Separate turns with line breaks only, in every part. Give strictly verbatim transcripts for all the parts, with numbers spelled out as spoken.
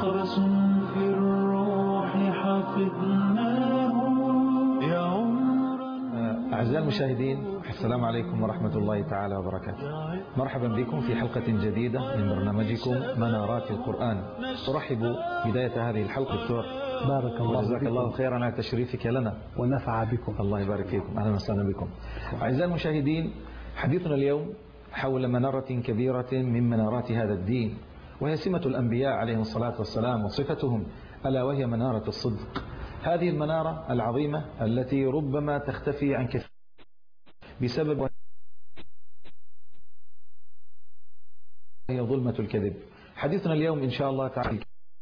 قرص في الروح حفظناه يا عمرا.
أعزائي المشاهدين، السلام عليكم ورحمة الله تعالى وبركاته. مرحبا بكم في حلقة جديدة من برنامجكم منارات القرآن. أرحب بداية هذه الحلقة دكتور
بارك الله
وجزاك
بكم.
الله خيرا على تشريفك لنا
ونفع بكم.
الله يبارك فيكم. أهلا وسهلا بكم. أعزائي المشاهدين، حديثنا اليوم حول منارة كبيرة من منارات هذا الدين، وهي سمة الأنبياء عليهم الصلاة والسلام وصفتهم، ألا وهي منارة الصدق. هذه المنارة العظيمة التي ربما تختفي عن كثير بسبب هي ظلمة الكذب. حديثنا اليوم إن شاء الله تعالى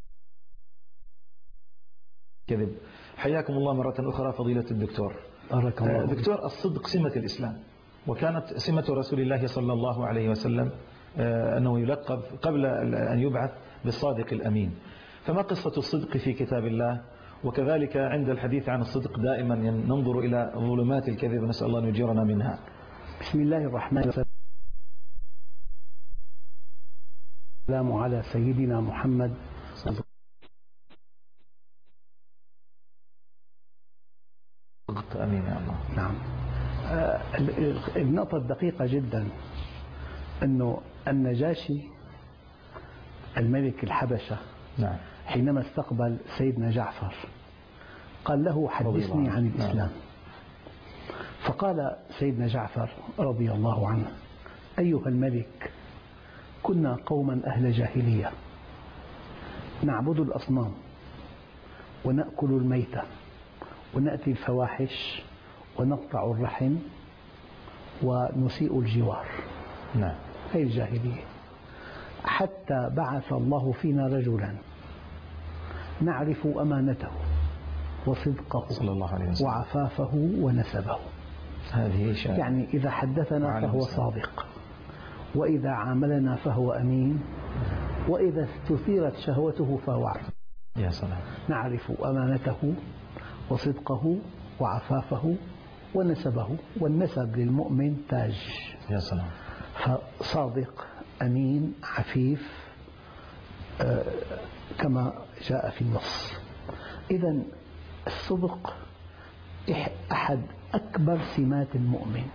كذب. حياكم الله مرة أخرى فضيلة الدكتور.
بارك الله.
دكتور، الصدق سمة الإسلام، وكانت سمة رسول الله صلى الله عليه وسلم أنه يلقب قبل أن يبعث بالصادق الأمين. فما قصة الصدق في كتاب الله؟ وكذلك عند الحديث عن الصدق دائما ننظر إلى ظلمات الكذب، نسأل الله أن يجيرنا منها.
بسم الله الرحمن الرحيم. السلام على سيدنا محمد.
أمين يا الله.
نعم. النقطة الدقيقة جدا أنه النجاشي الملك الحبشة
نعم.
حينما استقبل سيدنا جعفر قال له حدثني عن الإسلام. نعم. فقال سيدنا جعفر رضي الله عنه: أيها الملك، كنا قوما أهل جاهلية نعبد الأصنام ونأكل الميتة ونأتي الفواحش ونقطع الرحم ونسيء الجوار.
نعم.
هي الجاهلية، حتى بعث الله فينا رجلا نعرف أمانته وصدقه
صلى الله عليه وسلم
وعفافه ونسبه.
هذه شيء.
يعني إذا حدثنا فهو صادق، وإذا عاملنا فهو أمين، وإذا استثيرت شهوته فهو عفو.
يا سلام. نعرف
أمانته وصدقه وعفافه ونسبه، والنسب للمؤمن تاج.
يا سلام.
فصادق أمين عفيف آه كما جاء في النص. إذن الصدق أحد أكبر سمات المؤمن،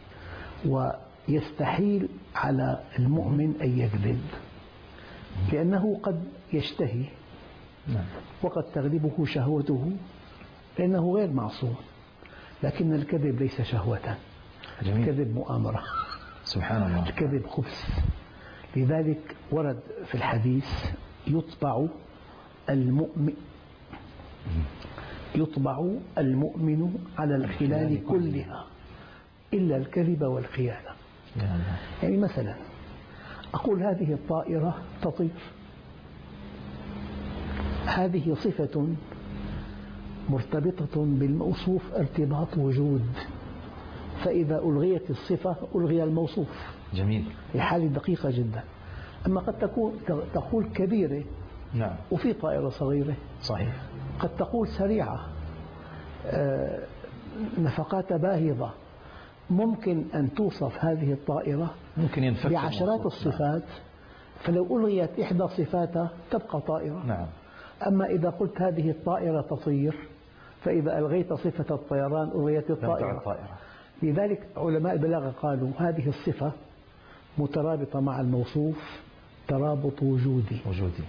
ويستحيل على المؤمن أن يكذب، لأنه قد يشتهي وقد تغلبه شهوته، لأنه غير معصوم. لكن الكذب ليس شهوة. جميل. الكذب مؤامرة.
سبحان الله.
الكذب خبث. لذلك ورد في الحديث: يطبع المؤمن يطبع المؤمن على الخلال كلها إلا الكذب والخيانة. يعني مثلا أقول هذه الطائرة تطير، هذه صفة مرتبطة بالموصوف ارتباط وجود، فإذا ألغيت الصفة ألغي الموصوف.
جميل.
الحالة دقيقة جدا. أما قد تكون تقول كبيرة،
نعم،
وفي طائرة صغيرة.
صحيح.
قد تقول سريعة، نفقات باهظة. ممكن أن توصف هذه الطائرة
ممكن ينفك
بعشرات الصفات. نعم. فلو ألغيت إحدى صفاتها تبقى طائرة.
نعم.
أما إذا قلت هذه الطائرة تطير، فإذا ألغيت صفة الطيران ألغيت الطائرة. الطائرة. لذلك علماء البلاغة قالوا هذه الصفة مترابطة مع الموصوف ترابط وجودي.
وجودي.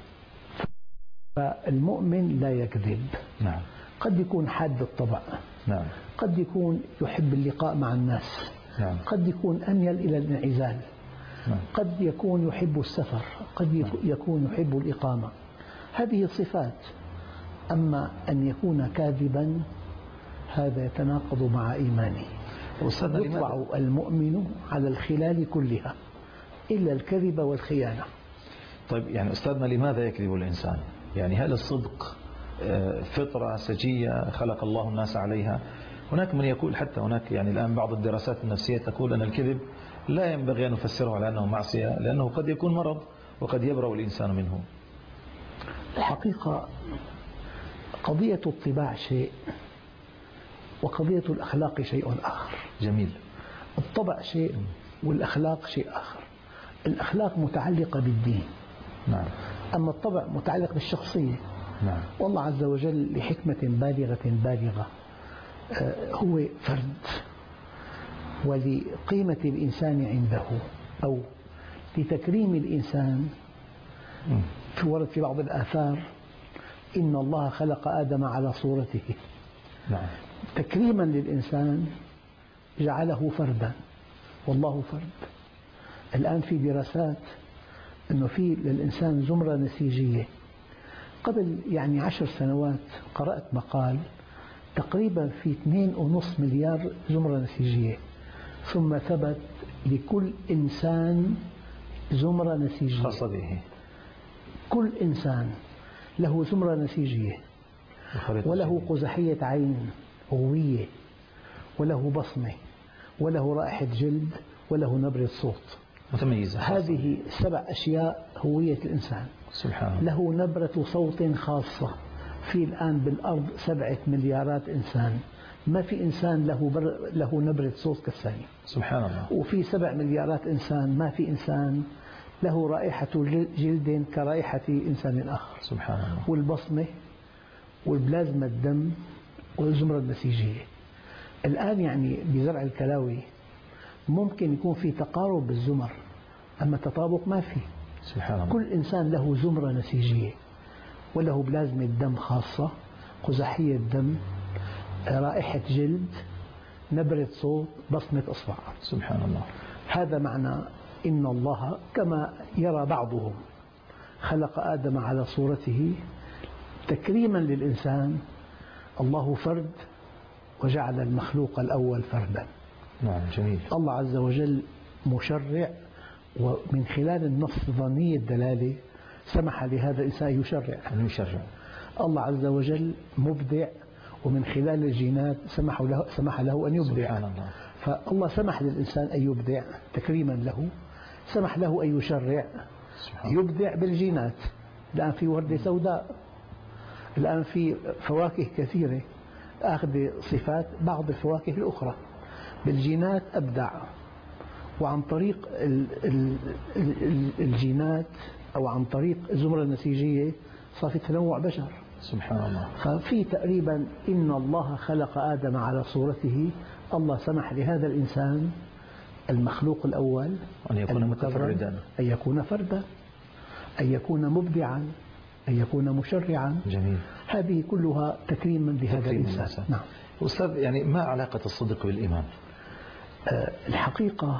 فالمؤمن لا يكذب.
نعم.
قد يكون حاد الطبع.
نعم.
قد يكون يحب اللقاء مع الناس.
نعم.
قد يكون أميل إلى الانعزال.
نعم.
قد يكون يحب السفر، قد يكون يحب الإقامة. هذه صفات. أما أن يكون كاذبا هذا يتناقض مع إيمانه. يطبع المؤمن على الخلال كلها إلا الكذب والخيانة.
طيب، يعني أستاذنا لماذا يكذب الإنسان؟ يعني هل الصدق فطرة سجية خلق الله الناس عليها؟ هناك من يقول، حتى هناك يعني الآن بعض الدراسات النفسية تقول أن الكذب لا ينبغي أن نفسره على أنه معصية، لأنه قد يكون مرض وقد يبرأ الإنسان منه.
الحقيقة قضية الطباع شيء، وقضية الأخلاق شيء آخر.
جميل.
الطبع شيء والأخلاق شيء آخر. الأخلاق متعلقة بالدين.
نعم.
أما الطبع متعلق بالشخصية.
نعم.
والله عز وجل لحكمة بالغة بالغة هو فرد، ولقيمة الإنسان عنده أو لتكريم الإنسان في ورد في بعض الآثار إن الله خلق آدم على صورته.
نعم.
تكريما للإنسان جعله فردا، والله فرد. الآن في دراسات أنه في للإنسان زمرة نسيجية. قبل يعني عشر سنوات قرأت مقال تقريبا في اثنين ونصف مليار زمرة نسيجية، ثم ثبت لكل إنسان زمرة نسيجية
خاصة به. كل
إنسان له زمرة نسيجية، وله قزحية عين قوية، وله بصمة، وله رائحة جلد، وله نبرة صوت
متميزة.
هذه سبع أشياء هوية الإنسان.
سبحان الله.
له نبرة صوت خاصة. في الآن بالأرض سبعة مليارات إنسان، ما في إنسان له, بر... له نبرة صوت كالثاني.
سبحان الله.
وفي سبع مليارات إنسان ما في إنسان له رائحة جلد كرائحة إنسان آخر.
سبحان الله.
والبصمة والبلازما الدم والزمرة النسيجية. الآن يعني بزرع الكلاوي ممكن يكون في تقارب بالزمر، أما تطابق ما في.
سبحان الله.
كل إنسان له زمرة نسيجية، وله بلازمة دم خاصة، قزحية دم، رائحة جلد، نبرة صوت، بصمة أصبع.
سبحان الله.
هذا معنى إن الله كما يرى بعضهم خلق آدم على صورته تكريما للإنسان. الله فرد وجعل المخلوق الأول فردا.
نعم. جميل.
الله عز وجل مشرع، ومن خلال النص ظني الدلالة سمح لهذا الإنسان يشرع.
يشرع.
الله عز وجل مبدع، ومن خلال الجينات سمح له, سمح له أن يبدع.
سبحان الله.
فالله سمح للإنسان أن يبدع تكريما له، سمح له أن يشرع. يبدع بالجينات. الآن في وردة سوداء، الآن في فواكه كثيرة أخذ صفات بعض الفواكه الأخرى. بالجينات أبدع، وعن طريق الجينات أو عن طريق الزمرة النسيجية صار في تنوع بشر.
سبحان الله.
ففي تقريبا إن الله خلق آدم على صورته. الله سمح لهذا الإنسان المخلوق الأول
أن يكون متفردا،
أن يكون فردا، أن يكون مبدعا، أن يكون مشرعا.
جميل.
هذه كلها تكريما لهذا الإنسان. نعم.
أستاذ، يعني ما علاقة الصدق بالإيمان؟
أه الحقيقة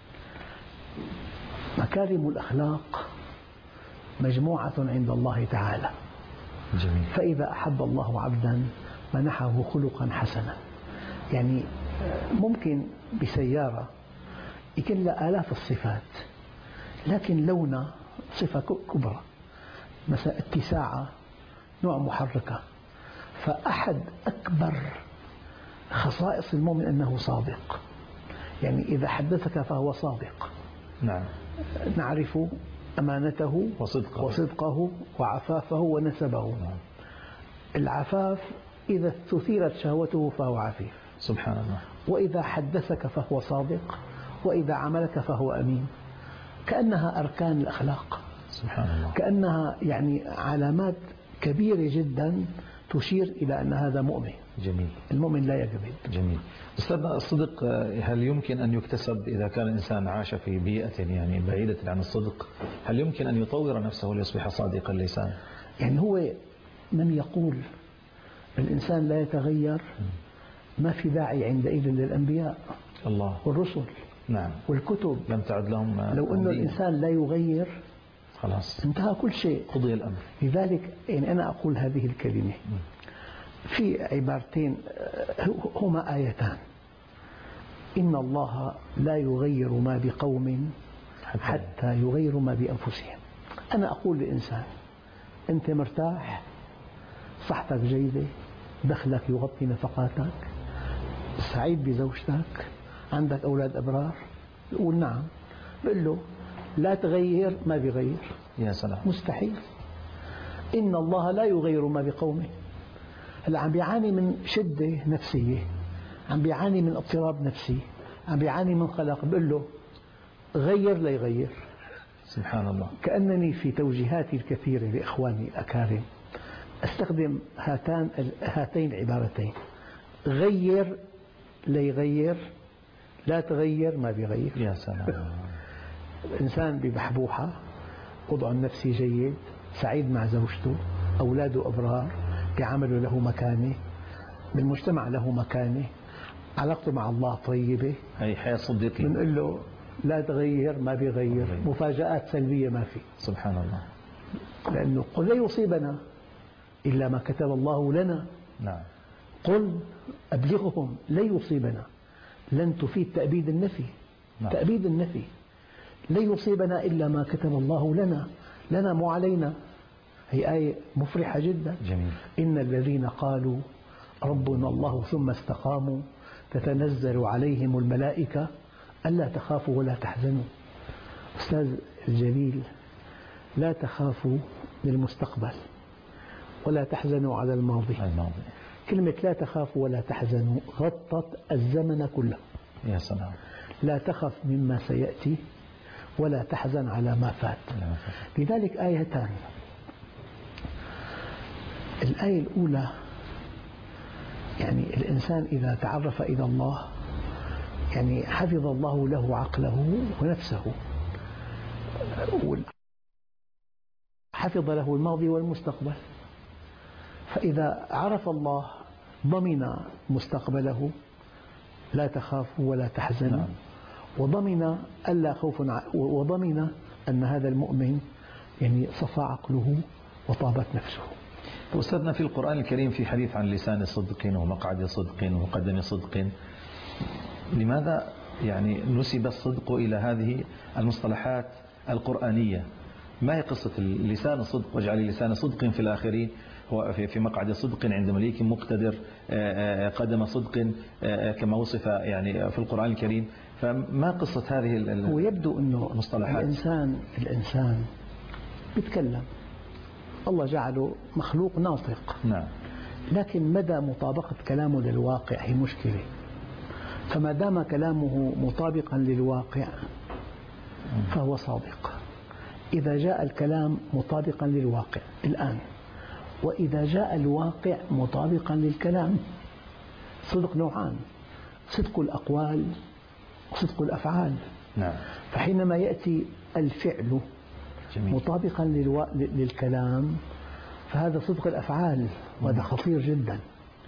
مكارم الأخلاق مجموعة عند الله تعالى.
جميل.
فإذا أحب الله عبدا منحه خلقا حسنا. يعني ممكن بسيارة يكون لها آلاف الصفات، لكن لونها صفة كبرى، مثلا اتساعة نوع محركة. فأحد أكبر خصائص المؤمن أنه صادق. يعني إذا حدثك فهو صادق.
نعم.
نعرف أمانته
وصدقه,
وصدقه وعفافه ونسبه.
نعم.
العفاف إذا استثيرت شهوته فهو عفيف.
سبحان الله.
وإذا حدثك فهو صادق، وإذا عملك فهو أمين. كأنها أركان الأخلاق.
سبحان الله.
كأنها يعني علامات كبيرة جدا تشير إلى أن هذا مؤمن.
جميل.
المؤمن لا يكذب.
جميل. أستاذنا، الصدق هل يمكن أن يكتسب إذا كان الإنسان عاش في بيئة يعني بعيدة عن الصدق؟ هل يمكن أن يطور نفسه ليصبح صادق اللسان؟
يعني هو من يقول الإنسان لا يتغير ما في داعي عندئذ للأنبياء
الله
والرسل.
نعم.
والكتب.
لم تعد لهم.
لو أن الإنسان لا يغير
خلاص
انتهى كل شيء،
قضي الأمر.
لذلك يعني أنا أقول هذه الكلمة في عبارتين هما آيتان: إن الله لا يغير ما بقوم حتى يغيروا ما بأنفسهم. أنا أقول للإنسان أنت مرتاح، صحتك جيدة، دخلك يغطي نفقاتك، سعيد بزوجتك، عندك أولاد أبرار، يقول نعم. بقول له لا تغير ما بيغير.
يا سلام.
مستحيل. إن الله لا يغير ما بقومه. هلا عم بيعاني من شدة نفسية، عم بيعاني من اضطراب نفسي، عم بيعاني من قلق، بقول له غير لا يغير.
سبحان الله.
كأنني في توجيهاتي الكثيرة لإخواني الأكارم أستخدم هاتان هاتين العبارتين: غير لا يغير، لا تغير ما بيغير.
يا سلام.
الإنسان ببحبوحة، وضعه النفسي جيد، سعيد مع زوجته، أولاده أبرار، بعمله له مكانة، بالمجتمع له مكانة، علاقته مع الله طيبة،
هي حياة صديقي.
بنقول له لا تغير ما بيغير، مفاجآت سلبية ما في.
سبحان الله.
لأنه قل لا يصيبنا إلا ما كتب الله لنا.
نعم.
قل أبلغهم لا يصيبنا، لن تفيد تأبيد النفي.
نعم.
تأبيد النفي، لا يصيبنا إلا ما كتب الله لنا، لنا مو علينا. هي آية مفرحة جدا.
جميل.
إن الذين قالوا ربنا الله ثم استقاموا تتنزل عليهم الملائكة ألا تخافوا ولا تحزنوا. أستاذ الجليل، لا تخافوا للمستقبل ولا تحزنوا على الماضي.
الماضي.
كلمة لا تخافوا ولا تحزنوا غطت الزمن كله.
يا سلام.
لا تخف مما سيأتي ولا تحزن على ما فات. لذلك آيتان: الآية الأولى يعني الإنسان إذا تعرف إلى الله يعني حفظ الله له عقله ونفسه، حفظ له الماضي والمستقبل. فإذا عرف الله ضمن مستقبله لا تخافوا ولا تحزنوا. نعم. وضمن ألا خوف، وضمن أن هذا المؤمن يعني صفى عقله وطابت نفسه.
أستاذنا، في القرآن الكريم في حديث عن لسان صدق ومقعد صدق وقدم صدق، لماذا يعني نسب الصدق إلى هذه المصطلحات القرآنية؟ ما هي قصة لسان الصدق؟ واجعل لسان صدق في الآخرين، هو في مقعد صدق عند مليك مقتدر، قدم صدق كما وصف يعني في القرآن الكريم. فما قصة هذه المصطلحات؟
هو يبدو أنه الإنسان الإنسان يتكلم، الله جعله مخلوق ناطق.
نعم.
لكن مدى مطابقة كلامه للواقع هي مشكلة. فما دام كلامه مطابقا للواقع فهو صادق. إذا جاء الكلام مطابقا للواقع الآن، وإذا جاء الواقع مطابقا للكلام، صدق نوعان: صدق الأقوال وصدق الأفعال.
نعم.
فحينما يأتي الفعل جميل. مطابقا للو... للكلام فهذا صدق الأفعال، وهذا خطير جدا.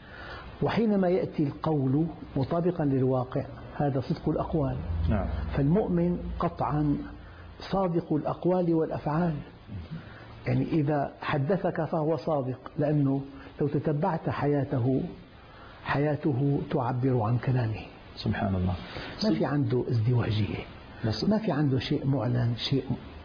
وحينما يأتي القول مطابقا للواقع هذا صدق الأقوال.
نعم.
فالمؤمن قطعا صادق الأقوال والأفعال. يعني إذا حدثك فهو صادق، لأنه لو تتبعت حياته حياته تعبر عن كلامه.
سبحان الله.
ما في عنده ازدواجية، ما في عنده شيء معلن شيء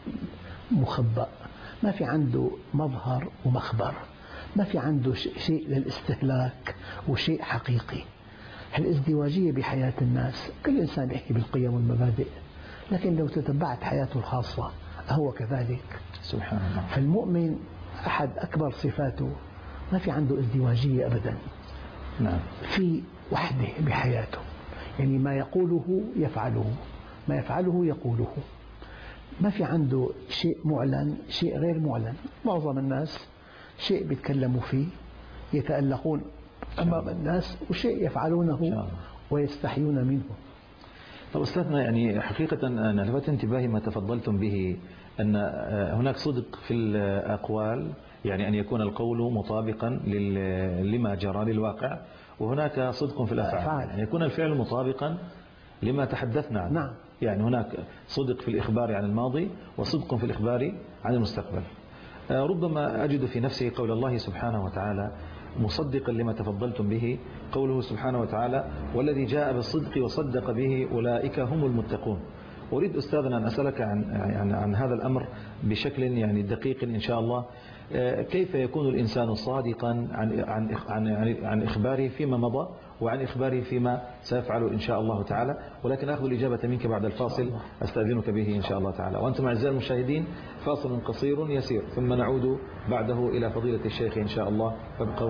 مخبأ، ما في عنده مظهر ومخبر، ما في عنده شيء للاستهلاك وشيء حقيقي. الازدواجية بحياة الناس، كل إنسان يحكي بالقيم والمبادئ، لكن لو تتبعت حياته الخاصة هو كذلك.
سبحان الله.
فالمؤمن أحد أكبر صفاته ما في عنده ازدواجية أبدا.
نعم.
في وحدة بحياته، يعني ما يقوله يفعله، ما يفعله يقوله. ما في عنده شيء معلن شيء غير معلن. معظم الناس شيء بيتكلموا فيه يتألقون أمام الناس، وشيء يفعلونه ويستحيون منه.
طب أستاذنا، يعني حقيقة أنا لفت انتباهي ما تفضلتم به، أن هناك صدق في الأقوال، يعني أن يكون القول مطابقا لما جرى للواقع، وهناك صدق في الأفعال، يعني يكون الفعل مطابقا لما تحدثنا عنه.
نعم.
يعني هناك صدق في الإخبار عن الماضي وصدق في الإخبار عن المستقبل. ربما أجد في نفسي قول الله سبحانه وتعالى مصدقا لما تفضلتم به، قوله سبحانه وتعالى: والذي جاء بالصدق وصدق به أولئك هم المتقون. أريد أستاذنا أن أسألك عن, عن, عن هذا الأمر بشكل يعني دقيق إن شاء الله. كيف يكون الإنسان صادقا عن, عن, عن, عن إخباره فيما مضى وعن إخباره فيما سيفعله إن شاء الله تعالى؟ ولكن أخذ الإجابة منك بعد الفاصل، أستأذنك به إن شاء الله تعالى. وأنتم أعزائي المشاهدين، فاصل قصير يسير ثم نعود بعده إلى فضيلة الشيخ إن شاء الله، فابقوا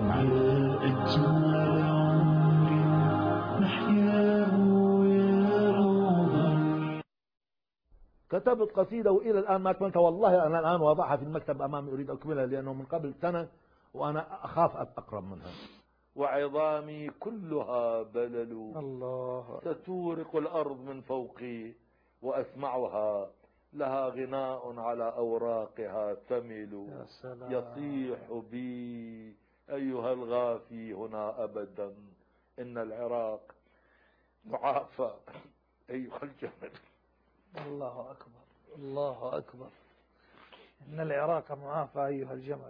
معنا.
كتبت قصيدة وإلى الآن ما أكملتها، والله أنا الآن وضعها في المكتب أمامي أريد أكملها لأنه من قبل سنة وأنا أخاف أقرب منها. وعظامي كلها بلل
الله
ستورق الأرض من فوقي، وأسمعها لها غناء على أوراقها ثمل، يصيح بي أيها الغافي هنا أبدا، إن العراق معافى أيها الجمل.
الله أكبر الله أكبر، إن العراق معافى أيها الجمل.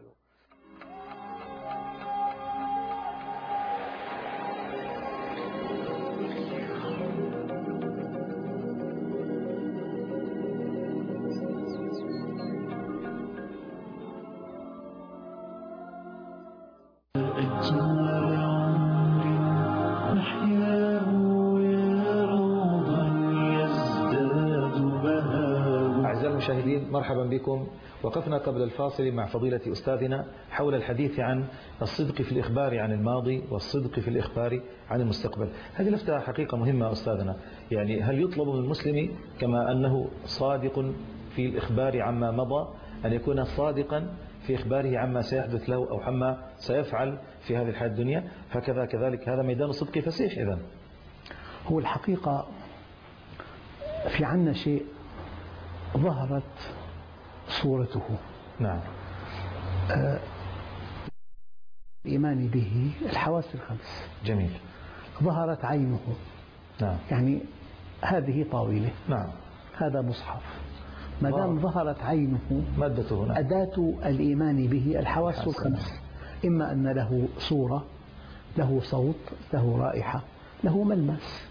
أعزائي المشاهدين، مرحبا بكم. وقفنا قبل الفاصل مع فضيلة أستاذنا حول الحديث عن الصدق في الإخبار عن الماضي والصدق في الإخبار عن المستقبل. هذه لفتة حقيقة مهمة أستاذنا، يعني هل يطلب من المسلم كما أنه صادق في الإخبار عما مضى أن يكون صادقا في إخباره عما سيحدث له أو عما سيفعل في هذه الحياة الدنيا؟ هكذا كذلك هذا ميدان الصدق فسيح. إذن
هو الحقيقة في عنا شيء ظهرت صورته،
نعم،
آه الإيمان به الحواس الخمس.
جميل.
ظهرت عينه،
نعم،
يعني هذه طاولة،
نعم،
هذا مصحف، ما دام ظهرت عينه
مادته هنا
أداة الإيمان به الحواس الخمس، إما أن له صورة، له صوت، له رائحة، له ملمس.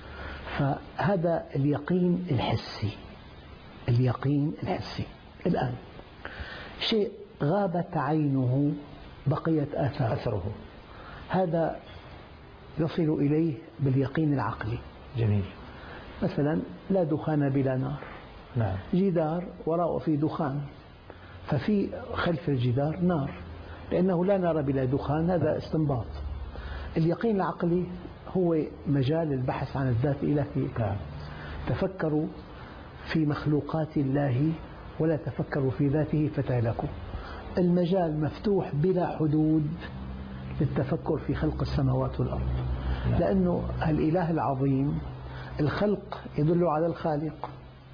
فهذا اليقين الحسي، اليقين الحسي. الآن شيء غابت عينه بقيت آثار،
أثره،
هذا يصل إليه باليقين العقلي.
جميل.
مثلا لا دخان بلا نار،
نعم،
جدار وراءه في دخان، ففي خلف الجدار نار، لأنه لا نار بلا دخان، هذا استنباط. اليقين العقلي هو مجال البحث عن الذات الإلهية.
نعم.
تفكروا في مخلوقات الله ولا تفكروا في ذاته فتهلكوا. المجال مفتوح بلا حدود للتفكر في خلق السماوات والأرض،
نعم.
لأنه الإله العظيم الخلق يدل على الخالق،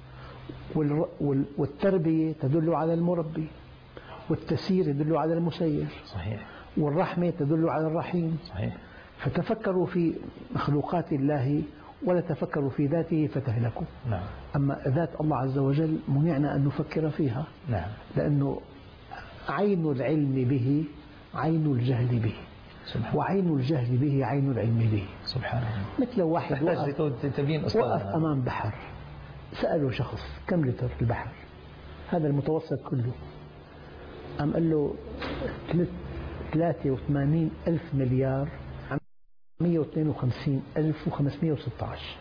والتربية تدل على المربي، والتسيير يدل على المسير،
صحيح،
والرحمة تدل على الرحيم،
صحيح.
فتفكروا في مخلوقات الله ولا تفكروا في ذاته فتهلكوا.
نعم.
أما ذات الله عز وجل منعنا أن نفكر فيها،
نعم،
لأنه عين العلم به عين الجهل به، وعين الجهل به عين العلم به.
سبحان الله.
مثل واحد وقف, وقف أمام بحر، سأله شخص كم لتر البحر؟ هذا المتوسط كله. أم قال له ثلاثة وثمانين ألف مليار مئة واثنين وخمسين ألف وخمسمئة وستة عشر.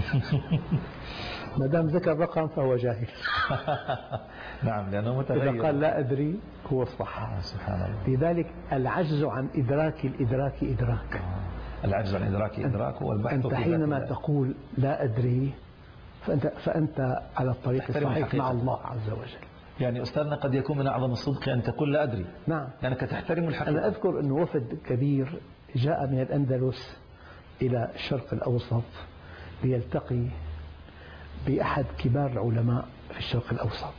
ما دام ذكر رقم فهو جاهل.
نعم، لأنه متغير.
إذا قال لا أدري هو الصح.
سبحان الله.
لذلك العجز عن إدراك الإدراك إدراك.
العجز عن إدراك إدراك والبحث.
أنت حينما تقول لا أدري فأنت, فأنت على الطريق الصحيح مع الله عز وجل.
يعني أستاذنا قد يكون من أعظم الصدق أن تقول لا أدري.
نعم،
لأنك تحترم الحقيقة.
أنا أذكر أن وفد كبير جاء من الأندلس إلى الشرق الأوسط ليلتقي بأحد كبار العلماء في الشرق الأوسط،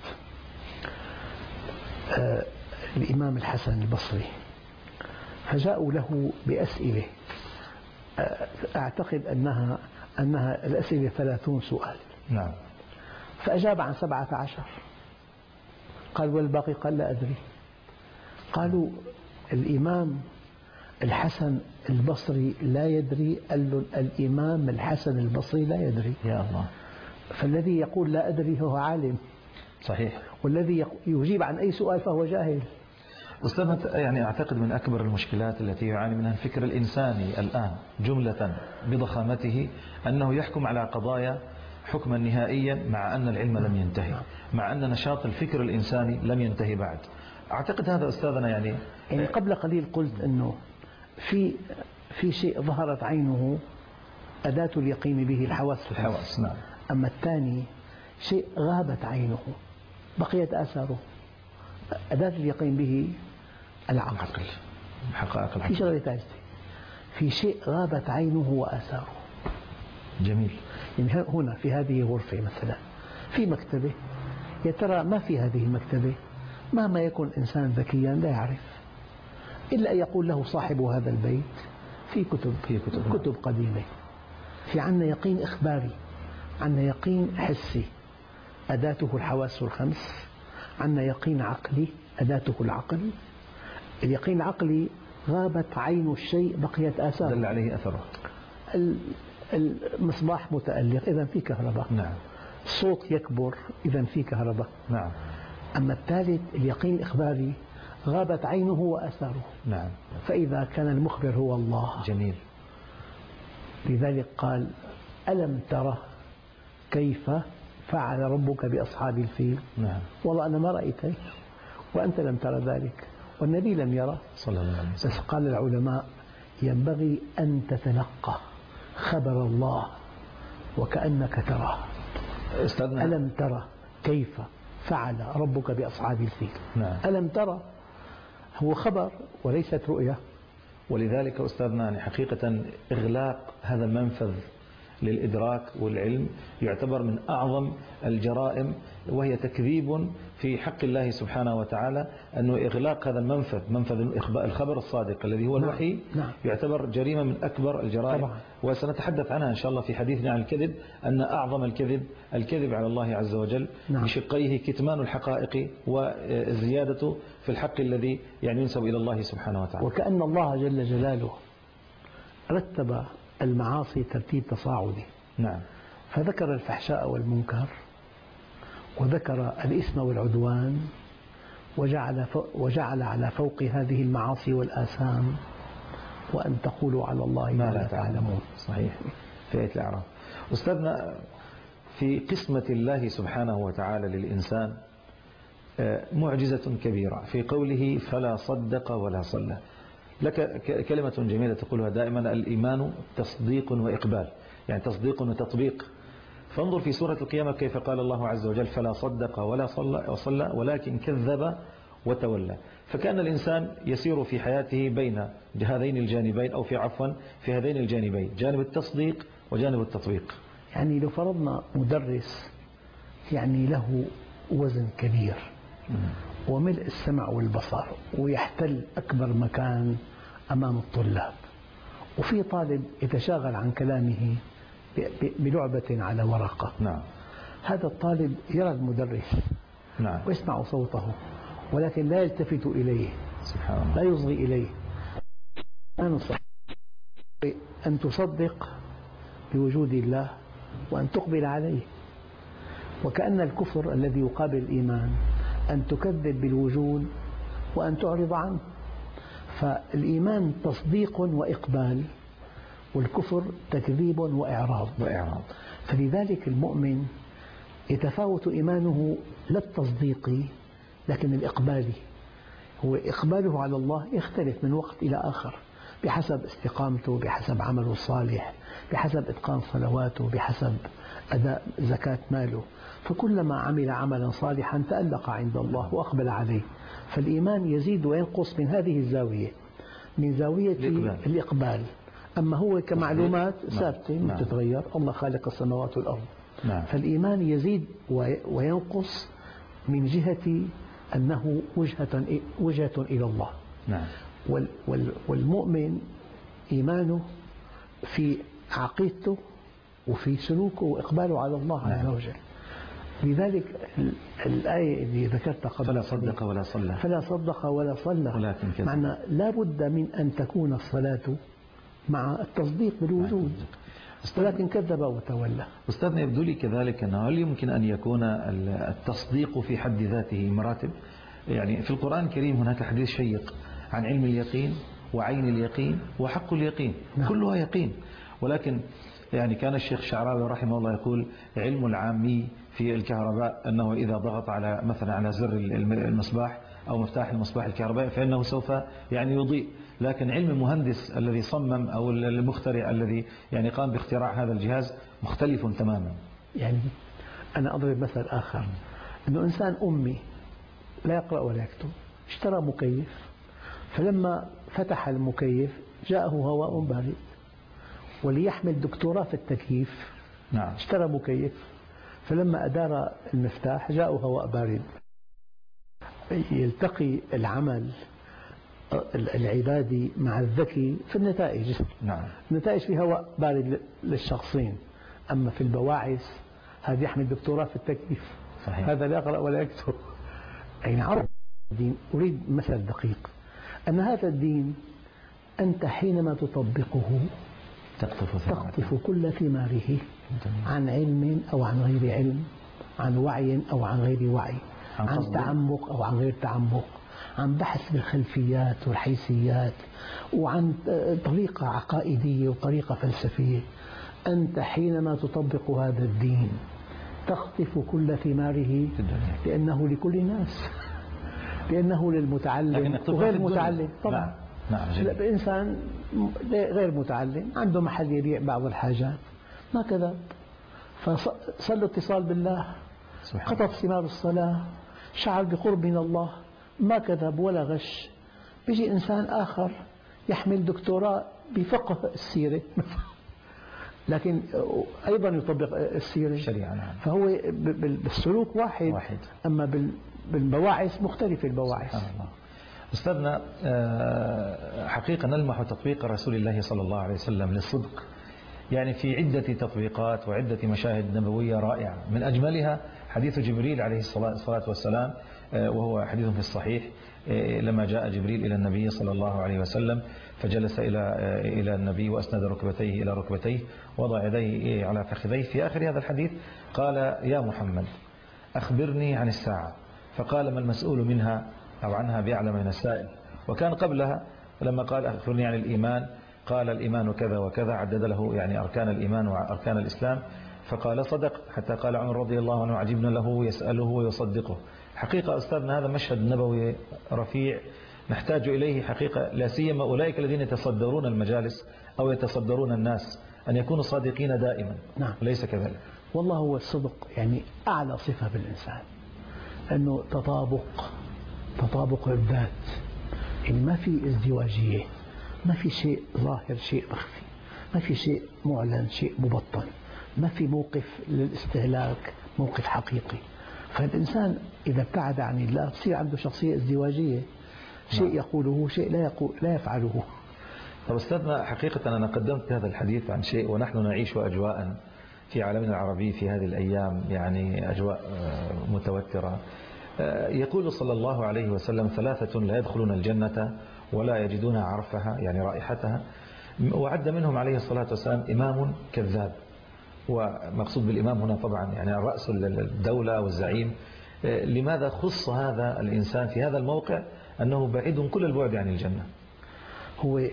آه الإمام الحسن البصري. فجاءوا له بأسئلة، آه أعتقد أنها أنها الأسئلة ثلاثون سؤال.
نعم.
فأجاب عن سبعة عشر. قال والباقي؟ قال لا أدري. قالوا الإمام الحسن البصري لا يدري؟ قال له الإمام الحسن البصري لا يدري.
يا الله.
فالذي يقول لا أدري هو عالم،
صحيح،
والذي يجيب عن أي سؤال فهو جاهل.
أستاذنا، يعني أعتقد من أكبر المشكلات التي يعاني منها الفكر الإنساني الآن جملة بضخامته أنه يحكم على قضايا حكما نهائيا مع أن العلم لم ينتهي، مع أن نشاط الفكر الإنساني لم ينتهي بعد. أعتقد هذا أستاذنا يعني
يعني قبل قليل قلت أنه في في شيء ظهرت عينه أداة اليقين به الحواس.
الحواس، نعم.
أما الثاني شيء غابت عينه بقيت آثاره. أداة اليقين به العقل.
العقل، حقائق
في
العقل.
شغلة ثالثة، في شيء غابت عينه وآثاره.
جميل.
يعني هنا في هذه غرفة مثلا في مكتبة، يا ترى ما في هذه المكتبة مهما يكن إنسان ذكيا لا يعرف إلا أن يقول له صاحب هذا البيت في كتب
في كتب,
كتب قديمة. في عنا يقين إخباري، عنا يقين حسي أداته الحواس الخمس، عنا يقين عقلي أداته العقل. اليقين العقلي غابت عين الشيء بقيت آثاره،
دل عليه أثره.
المصباح متألق إذا في كهرباء.
نعم.
الصوت يكبر إذا في كهرباء.
نعم.
أما الثالث اليقين الإخباري غابت عينه وآثاره.
نعم.
فإذا كان المخبر هو الله.
جميل.
لذلك قال ألم ترى كيف فعل ربك بأصحاب الفيل.
نعم.
والله أنا ما رأيته وأنت لم ترى ذلك والنبي لم يرى
صلى الله عليه وسلم.
بس قال العلماء ينبغي أن تتلقى خبر الله وكأنك تراه.
أستاذنا،
ألم ترى كيف فعل ربك بأصحاب الفيل.
نعم.
ألم ترى هو خبر وليست رؤية.
ولذلك أستاذنا يعني حقيقة إغلاق هذا المنفذ للإدراك والعلم يعتبر من أعظم الجرائم، وهي تكذيب في حق الله سبحانه وتعالى. أنه إغلاق هذا المنفذ، منفذ الخبر الصادق الذي هو الوحي،
نعم.
يعتبر جريمة من أكبر الجرائم طبعا. وسنتحدث عنها إن شاء الله في حديثنا عن الكذب، أن أعظم الكذب الكذب على الله عز وجل، نعم. بشقيه كتمان الحقائق والزيادة في الحق الذي يعني ينسب إلى الله سبحانه وتعالى.
وكأن الله جل جلاله رتب المعاصي ترتيب تصاعدي.
نعم.
فذكر الفحشاء والمنكر وذكر الإثم والعدوان وجعل, وجعل على فوق هذه المعاصي والآثام وأن تقولوا على الله ما لا تعلمون.
صحيح. في آية الأعراف. أستاذنا، في قسمة الله سبحانه وتعالى للإنسان معجزة كبيرة في قوله فلا صدق ولا صلى. لك كلمة جميلة تقولها دائما: الإيمان تصديق وإقبال، يعني تصديق وتطبيق. فانظر في سورة القيامة كيف قال الله عز وجل: فلا صدق ولا صلى, وصلى ولكن كذب وتولى. فكان الإنسان يسير في حياته بين هذين الجانبين، أو في عفوا في هذين الجانبين، جانب التصديق وجانب التطبيق.
يعني لو فرضنا مدرس يعني له وزن كبير وملء السمع والبصر ويحتل أكبر مكان أمام الطلاب، وفي طالب يتشاغل عن كلامه بلعبة على ورقة،
نعم.
هذا الطالب يرى المدرس،
نعم.
ويسمع صوته ولكن لا يلتفت إليه،
سبحان الله.
لا يصغي إليه. أن تصدق بوجود الله وأن تقبل عليه. وكأن الكفر الذي يقابل الإيمان أن تكذب بالوجود وأن تعرض عنه. فالإيمان تصديق وإقبال، والكفر تكذيب وإعراض.
وإعراض.
فلذلك المؤمن يتفاوت إيمانه لا التصديقي لكن الإقبالي. هو إقباله على الله يختلف من وقت إلى آخر بحسب استقامته، بحسب عمله الصالح، بحسب إتقان صلواته، بحسب أداء زكاة ماله. فكلما عمل عملا صالحا تألق عند الله وأقبل عليه. فالإيمان يزيد وينقص من هذه الزاوية، من زاوية الإقبال, الإقبال. أما هو كمعلومات ثابتة ما تتغير، الله خالق السماوات والأرض.
نعم.
فالإيمان يزيد وينقص من جهة أنه وجهة, وجهة إلى الله.
نعم.
والمؤمن إيمانه في عقيدته وفي سلوكه وإقباله على الله عز وجل. لذلك الآية اللي ذكرتها قبل:
فلا صدق ولا صلى.
فلا صدق ولا صلى،
ولكن كذب.
معنى لا بد من أن تكون الصلاة مع التصديق بالوجود، ولكن كذب وتولى.
أستاذنا، يبدو لي كذلك أنه هل يمكن أن يكون التصديق في حد ذاته مراتب؟ يعني في القرآن الكريم هناك حديث شيق عن علم اليقين وعين اليقين وحق اليقين. نعم. كلها يقين. ولكن يعني كان الشيخ شعراوي رحمه الله يقول: علم العامي في الكهرباء أنه إذا ضغط على مثلا على زر المصباح أو مفتاح المصباح الكهربائي فإنه سوف يعني يضيء. لكن علم المهندس الذي صمم أو المخترع الذي يعني قام باختراع هذا الجهاز مختلف تماما.
يعني أنا أضرب مثل آخر، أنه إنسان أمي لا يقرأ ولا يكتب، اشترى مكيف، فلما فتح المكيف جاءه هواء بارد، وليحمل دكتوراه في التكييف
نعم.
اشترى مكيف، فلما أدار المفتاح جاءه هواء بارد. يلتقي العمل العبادي مع الذكي في النتائج.
نعم.
النتائج في هواء بارد للشخصين، أما في البواعث هذا يحمل دكتوراه في التكييف،
صحيح.
هذا لا يقرأ ولا يكتب. أين عرض الدين؟ أريد مثل دقيق، أن هذا الدين أنت حينما تطبقه
تقطف
تقطف كل ثماره، عن علم أو عن غير علم، عن وعي أو عن غير وعي،
عن,
عن تعمق أو عن غير تعمق، عن بحث بالخلفيات والحيثيات، وعن طريقة عقائدية وطريقة فلسفية. أنت حينما تطبق هذا الدين تقطف كل ثماره، لأنه لكل الناس، لأنه للمتعلم وغير المتعلم طبعا.
نعم. نعم.
إنسان غير متعلم عنده محل يبيع بعض الحاجات ما كذب، فصل اتصال بالله، قطف ثمار الصلاة، شعر بقرب من الله، ما كذب ولا غش. بيجي إنسان آخر يحمل دكتوراه بفقه السيرة لكن أيضا يطبق السيرة
الشريعة. نعم.
فهو بالسلوك واحد,
واحد.
أما بالبواعث مختلفة البواعث.
سبحان الله. أستاذنا، حقيقة نلمح تطبيق رسول الله صلى الله عليه وسلم للصدق يعني في عدة تطبيقات وعدة مشاهد نبوية رائعة، من أجملها حديث جبريل عليه الصلاة والسلام، وهو حديث في الصحيح، لما جاء جبريل إلى النبي صلى الله عليه وسلم فجلس إلى إلى النبي وأسند ركبتيه إلى ركبتيه وضع يديه على فخذيه. في آخر هذا الحديث قال: يا محمد أخبرني عن الساعة. فقال: ما المسؤول منها أو عنها بأعلم من السائل. وكان قبلها لما قال: أخبرني عن الإيمان، قال: الإيمان كذا وكذا، عدد له يعني أركان الإيمان وأركان الإسلام، فقال: صدق. حتى قال عمر رضي الله عنه: عجبنا له يسأله ويصدقه. حقيقة أستاذنا هذا مشهد نبوي رفيع نحتاج إليه حقيقة، لا سيما أولئك الذين يتصدرون المجالس أو يتصدرون الناس، أن يكونوا صادقين دائما.
نعم.
ليس كذلك.
والله هو الصدق يعني أعلى صفة بالإنسان، أنه تطابق تطابق الذات، يعني ما في ازدواجية، ما في شيء ظاهر شيء مخفي، ما في شيء معلن شيء مبطن، ما في موقف للاستهلاك موقف حقيقي. فالإنسان إذا ابتعد عن الله بصير عنده شخصية ازدواجية، شيء يقوله شيء لا يقول لا يفعله.
طب أستاذنا، حقيقة أنا قدمت هذا الحديث عن شيء ونحن نعيش أجواء في عالمنا العربي في هذه الأيام، يعني أجواء متوترة. يقول صلى الله عليه وسلم: ثلاثة لا يدخلون الجنة ولا يجدون عرفها يعني رائحتها، وعد منهم عليه الصلاة والسلام إمام كذاب. ومقصود بالإمام هنا طبعا يعني رأس الدولة والزعيم. لماذا خص هذا الإنسان في هذا الموقع أنه بعيد كل البعد عن الجنة؟
هو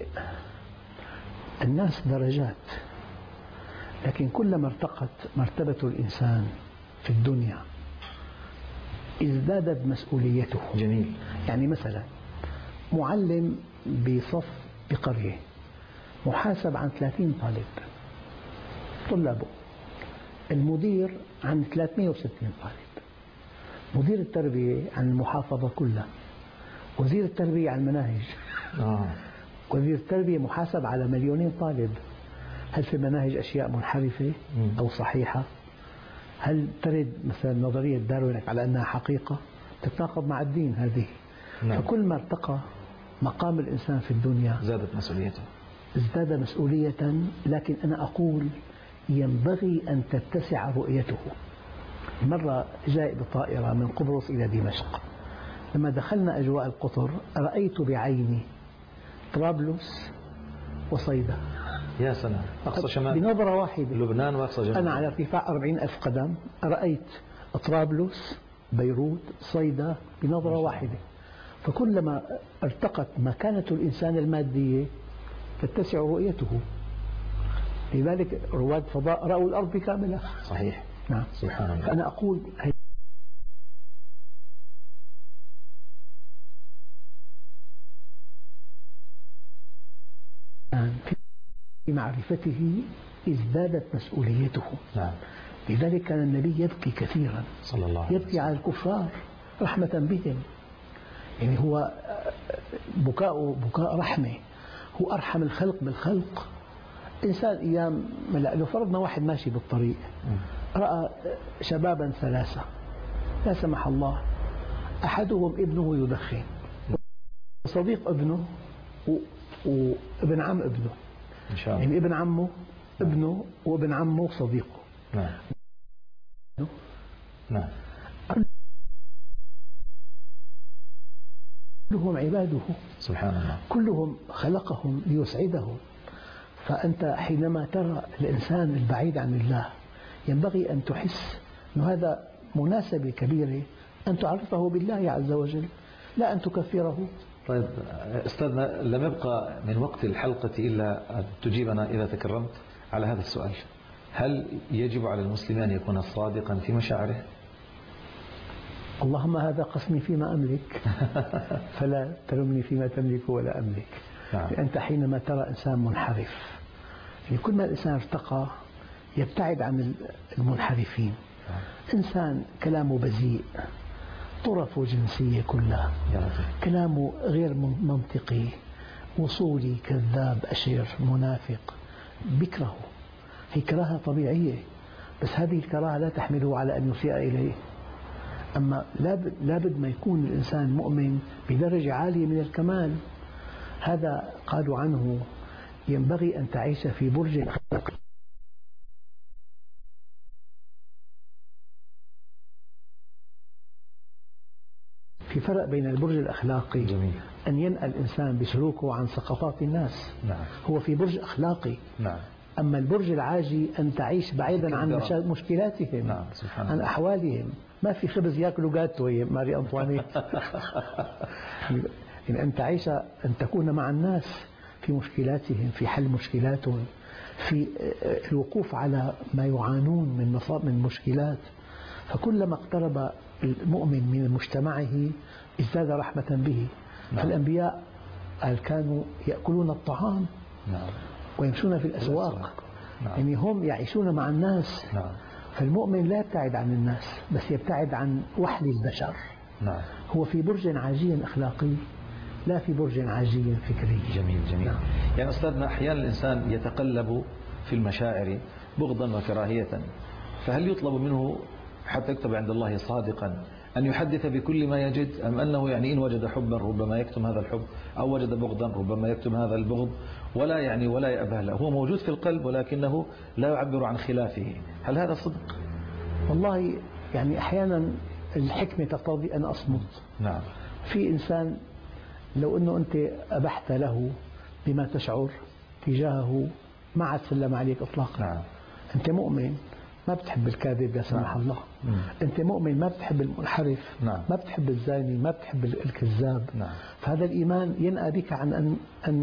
الناس درجات، لكن كلما ارتقت مرتبة الإنسان في الدنيا ازدادت مسؤوليته.
جميل.
يعني مثلا معلم بصف بقرية محاسب عن ثلاثين طالب طلابه، المدير عن ثلاثمئة وستين طالب، مدير التربية عن المحافظة كلها، وزير التربية عن المناهج.
آه.
وزير التربية محاسب على مليونين طالب. هل في المناهج أشياء منحرفة أو صحيحة؟ هل ترد مثلا نظرية داروين على أنها حقيقة؟ تتناقض مع الدين هذه. نعم. فكل ما ارتقى مقام الإنسان في الدنيا
زادت مسؤوليته،
ازداد مسؤولية. لكن أنا أقول ينبغي أن تتسع رؤيته. مرة جاء بطائرة من قبرص إلى دمشق، لما دخلنا أجواء القطر رأيت بعيني طرابلس وصيدا.
يا سلام. أقصى شمال
بنظرة واحدة،
لبنان وأقصى جنوب.
أنا على ارتفاع أربعين ألف قدم رأيت طرابلس بيروت صيدا بنظرة واحدة. فكلما ارتقت مكانة الإنسان المادية تتسع رؤيته. لذلك رواد فضاء رأوا الأرض كاملة.
صحيح.
نعم.
سبحان الله.
فأنا أقول في معرفته ازدادت مسؤوليته.
نعم.
لذلك كان النبي يبكي كثيرا،
صلى الله عليه
يبكي على الكفار رحمة بهم. يعني هو بكاء بكاء رحمة، هو أرحم الخلق بالخلق. إنسان أيام لو فرضنا واحد ماشي بالطريق رأى شبابا ثلاثة لا سمح الله، أحدهم ابنه يدخن، صديق ابنه وابن عم ابنه،
إن شاء الله.
يعني ابن عمه ابنه وابن عمه صديقه.
نعم نعم.
كلهم عباده
سبحان الله.
كلهم خلقهم ليسعدهم. فأنت حينما ترى الإنسان البعيد عن الله ينبغي أن تحس أن هذا مناسبة كبيرة أن تعرفه بالله عز وجل، لا أن تكفره.
طيب أستاذنا، لم يبقى من وقت الحلقة إلا أن تجيبنا إذا تكرمت على هذا السؤال: هل يجب على المسلم أن يكون صادقا في مشاعره؟
اللهم هذا قسمي فيما أملك فلا تلمني فيما تملك ولا أملك.
نعم.
أنت حينما ترى إنسان منحرف، يعني كل ما الإنسان ارتقى يبتعد عن المنحرفين.
نعم.
إنسان كلامه بذيء، طرف جنسية كلها، كلامه غير منطقي، وصولي، كذاب، أشر، منافق، بكره. هي كراهة طبيعية، بس هذه الكراهة لا تحمله على أن يسيء إليه. أما لابد ما يكون الإنسان مؤمن بدرجة عالية من الكمال. هذا قالوا عنه ينبغي أن تعيش في برج الأخلاق. في فرق بين البرج الأخلاقي
جميل.
أن ينأى الإنسان بسلوكه عن سقطات الناس.
نعم.
هو في برج أخلاقي.
نعم.
أما البرج العاجي أن تعيش بعيدا عن مشكلاتهم.
نعم. سبحان
عن
الله.
أحوالهم. ما في خبز يأكلوا جاتو يا ماري أنطوانيت. إن أن تعيش أن تكون مع الناس في مشكلاتهم، في حل مشكلاتهم، في الوقوف على ما يعانون من مصاب من مشكلات. فكلما اقترب المؤمن من مجتمعه ازداد رحمة به.
نعم.
فالأنبياء كانوا يأكلون الطعام
نعم.
ويمشون في الأسواق.
نعم.
يعني هم يعيشون مع الناس.
نعم.
فالمؤمن لا يبتعد عن الناس، بس يبتعد عن وحل البشر.
نعم.
هو في برج عاجي أخلاقي لا في برج عاجي فكري.
جميل جميل.
نعم.
يعني أستاذنا، أحيانا الإنسان يتقلب في المشاعر بغضا وكراهية، فهل يطلب منه حتى يكتب عند الله صادقا أن يحدث بكل ما يجد، أم أنه يعني إن وجد حبا ربما يكتم هذا الحب، أو وجد بغضا ربما يكتم هذا البغض، ولا يعني ولا يأبه له، هو موجود في القلب ولكنه لا يعبر عن خلافه؟ هل هذا صدق؟
والله يعني أحيانا الحكمة تقتضي أن أصمت.
نعم.
في إنسان لو أنه أنت أبحت له بما تشعر تجاهه ما عاد سلم عليك إطلاقا.
نعم.
أنت مؤمن ما بتحب الكاذب لا سمح
نعم.
الله.
مم.
أنت مؤمن ما بتحب المنحرف.
نعم.
ما بتحب الزاني، ما بتحب الكذاب.
نعم.
فهذا الإيمان ينأى بك عن أن أن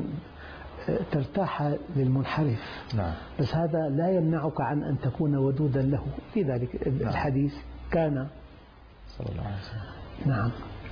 ترتاح للمنحرف.
نعم.
بس هذا لا يمنعك عن أن تكون ودودا له. لذلك
نعم.
الحديث كان
صلى الله عليه وسلم.
نعم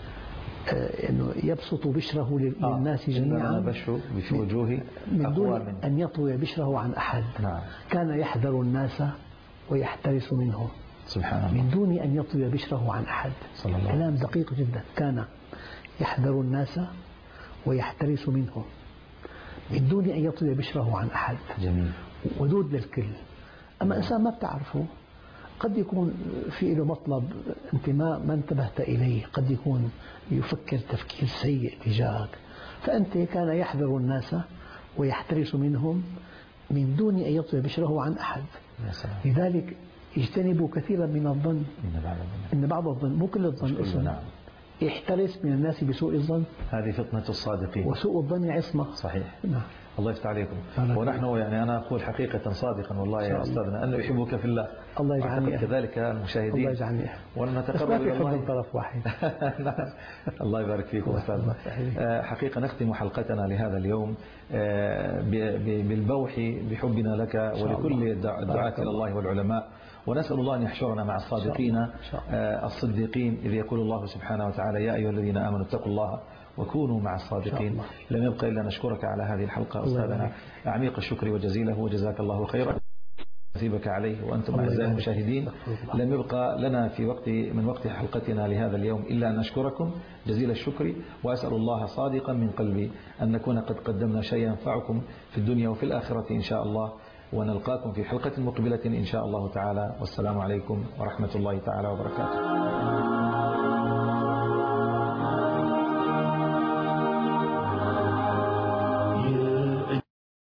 أنه يبسط بشره للناس جميعا
بشر في وجوه
من دون أن يطوي بشره عن أحد.
نعم.
كان يحذر الناس ويحترس منهم.
سبحان الله.
من دون أن يطوي بشره عن أحد.
صلى الله.
كلام دقيق جدا. كان يحذر الناس ويحترس منهم من دون أن يطوي بشره عن أحد.
جميل.
ودود للكل. أما إنسان ما بتعرفه قد يكون في له مطلب أنت ما ما انتبهت إليه، قد يكون يفكر تفكير سيء تجاهك، فأنت كان يحذر الناس ويحترس منهم من دون أن يطوي بشره عن أحد. لذلك اجتنبوا كثيرا من الظن إن بعض الظن مو كل الظن اسم.
نعم.
احترس من الناس بسوء الظن،
هذه فتنة الصادقين،
وسوء الظن عصمة.
صحيح.
نعم.
الله يفتح عليكم. ونحن يعني أنا أقول حقيقة صادقا والله يا أستاذنا أنه يحبك في الله.
الله يجعلني
كذلك المشاهدين.
الله يجعلني.
ونتقرب إلى الله.
من طرف واحد.
الله يبارك فيكم أستاذنا. حقيقة نختم حلقتنا لهذا اليوم بالبوح بحبنا لك ولكل الدعاة إلى الله والعلماء، ونسأل الله أن يحشرنا مع الصادقين الصديقين، إذ يقول الله سبحانه وتعالى: يا أيها الذين آمنوا اتقوا الله وكونوا مع الصادقين. لم يبقى إلا نشكرك على هذه الحلقة أستاذنا، عميق الشكر وجزيله، وجزاك الله خيرا. نصيبك عليه. وأنتم أعزائي المشاهدين لم يبقى لنا في وقت من وقت حلقتنا لهذا اليوم إلا أن أشكركم جزيل الشكر، وأسأل الله صادقا من قلبي أن نكون قد قدمنا شيئا ينفعكم في الدنيا وفي الآخرة إن شاء الله، ونلقاكم في حلقة مقبلة إن شاء الله تعالى. والسلام عليكم ورحمة الله تعالى وبركاته.